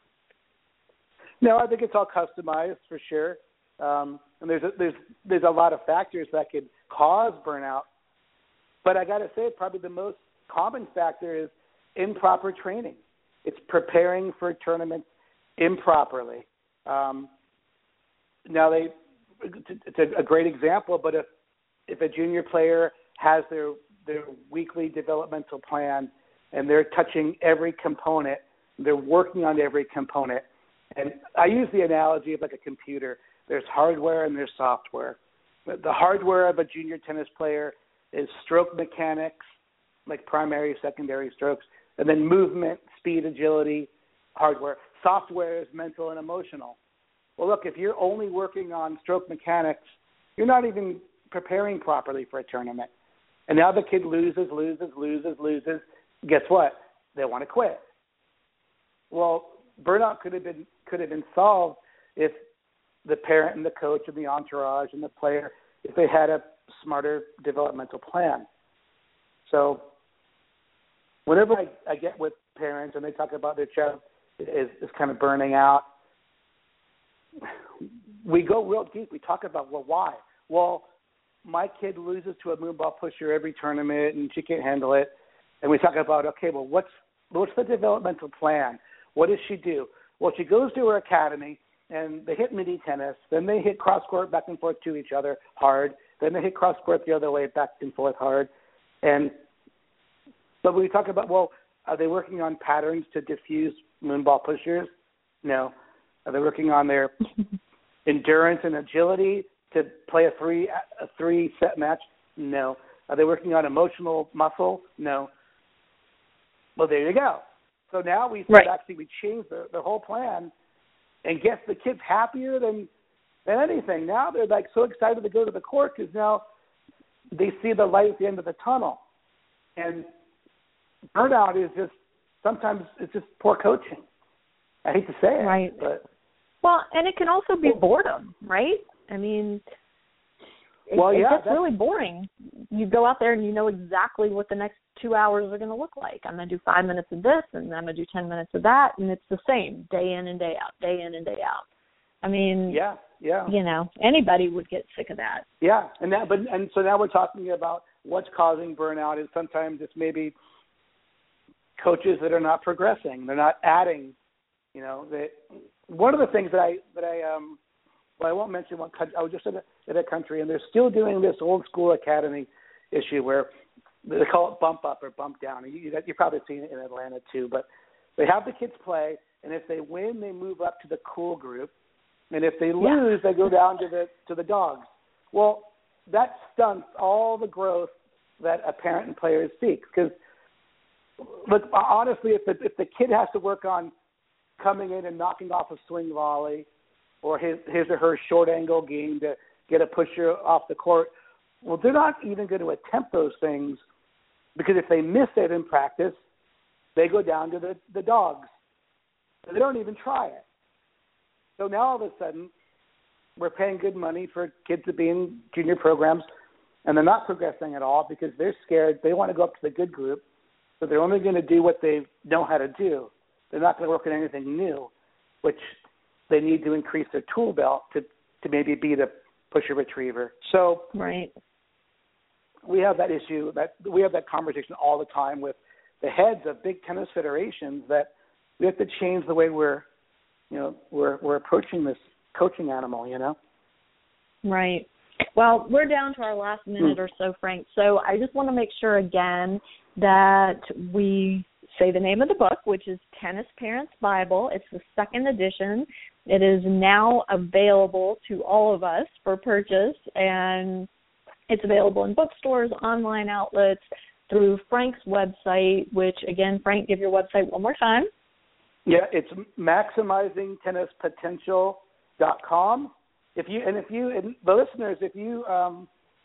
No, I think it's all customized for sure. Um, and there's a, there's there's a lot of factors that could cause burnout. But I got to say, probably the most common factor is improper training. it's preparing for tournaments improperly. Um, now, they it's a, a great example, but if if a junior player has their their weekly developmental plan and they're touching every component, they're working on every component. And I use the analogy of like a computer. There's hardware and there's software. The hardware of a junior tennis player is stroke mechanics, like primary, secondary strokes, and then movement, speed, agility, hardware. Software is mental and emotional. Well, look, if you're only working on stroke mechanics, you're not even preparing properly for a tournament. And now the kid loses, loses, loses, loses. Guess what? They want to quit. Well, burnout could have been could have been solved if the parent and the coach and the entourage and the player, if they had a smarter developmental plan. So whenever I, I get with parents and they talk about their child is, is kind of burning out, we go real deep. We talk about, well, why? Well, my kid loses to a moonball pusher every tournament and she can't handle it. And we talk about, okay, well, what's what's the developmental plan? What does she do? Well, she goes to her academy, and they hit mini tennis. Then they hit cross court back and forth to each other hard. Then they hit cross court the other way back and forth hard. And but when we talk about, well, are they working on patterns to diffuse moonball pushers? No. Are they working on their endurance and agility to play a three a three set match? No. Are they working on emotional muscle? No. Well, there you go. So now we right. actually we changed the, the whole plan, and gets the kids happier than than anything. Now they're like so excited to go to the court because now they see the light at the end of the tunnel. And burnout is just sometimes it's just poor coaching. I hate to say it, right? But well, and it can also be boredom, right? I mean, it, well, yeah, it gets really boring. You go out there and you know exactly what the next two hours are going to look like. I'm going to do five minutes of this, and I'm going to do ten minutes of that, and it's the same day in and day out, day in and day out. I mean, yeah, yeah. You know, anybody would get sick of that. Yeah, and that, but and so now we're talking about what's causing burnout is sometimes it's maybe coaches that are not progressing, they're not adding. You know, that one of the things that I that I um. Well, I won't mention what country. I was just in a, in a country, and they're still doing this old school academy issue where they call it bump up or bump down. You, you, you've probably seen it in Atlanta too. But they have the kids play, and if they win, they move up to the cool group, and if they lose, yeah. they go down to the to the dogs. Well, that stunts all the growth that a parent and player seeks. Because, look, honestly, if the if the kid has to work on coming in and knocking off a swing volley, or his, his or her short angle game to get a pusher off the court, well, they're not even going to attempt those things because if they miss it in practice, they go down to the, the dogs. So they don't even try it. So now all of a sudden, we're paying good money for kids to be in junior programs, and they're not progressing at all because they're scared. They want to go up to the good group, so they're only going to do what they know how to do. They're not going to work on anything new, which they need to increase their tool belt to, to maybe beat a pusher retriever. So right. we have that issue, that we have that conversation all the time with the heads of big tennis federations that we have to change the way we're, you know, we're we're approaching this coaching animal, you know? Right. Well, we're down to our last minute mm. or so, Frank. So I just want to make sure again that we say the name of the book, which is Tennis Parents Bible. It's the second edition. It is now available to all of us for purchase, and it's available in bookstores, online outlets, through Frank's website, which, again, Frank, give your website one more time. Yeah, it's maximizing tennis potential dot com. If you and if you and the listeners, if you um,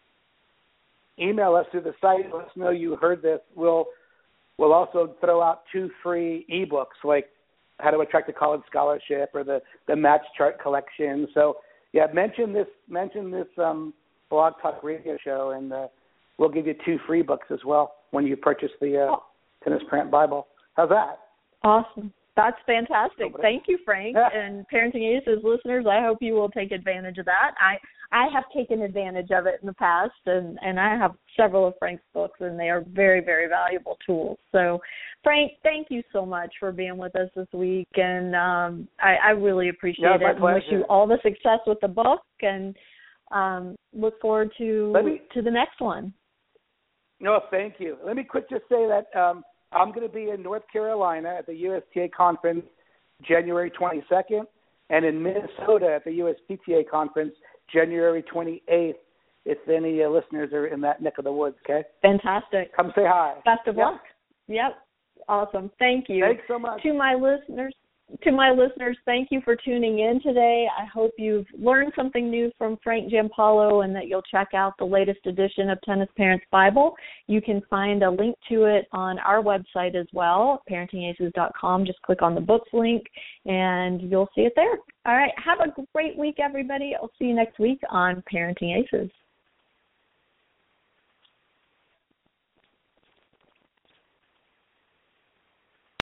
email us through the site, let us know you heard this. We'll we'll also throw out two free ebooks like How to Attract a College Scholarship or the, the Match Chart Collection. So yeah, mention this mention this um, Blog Talk Radio show, and uh, we'll give you two free books as well when you purchase the uh, Tennis Parent Bible. How's that? Awesome. That's fantastic. Thank you, Frank. And Parenting Aces listeners, I hope you will take advantage of that. I, I have taken advantage of it in the past, and, and I have several of Frank's books, and they are very, very valuable tools. So, Frank, thank you so much for being with us this week, and um, I, I really appreciate yeah, it and wish you all the success with the book, and um, look forward to me, to the next one. No, thank you. Let me quick just say that um, I'm going to be in North Carolina at the U S T A conference January twenty-second, and in Minnesota at the U S P T A conference January twenty-eighth, if any uh, listeners are in that neck of the woods, okay? Fantastic. Come say hi. Best of yep. luck. Yep. Awesome. Thank you. Thanks so much. To my listeners, to my listeners, thank you for tuning in today. I hope you've learned something new from Frank Giampaolo and that you'll check out the latest edition of Tennis Parents Bible. You can find a link to it on our website as well, parenting aces dot com. Just click on the books link and you'll see it there. All right. Have a great week, everybody. I'll see you next week on Parenting Aces.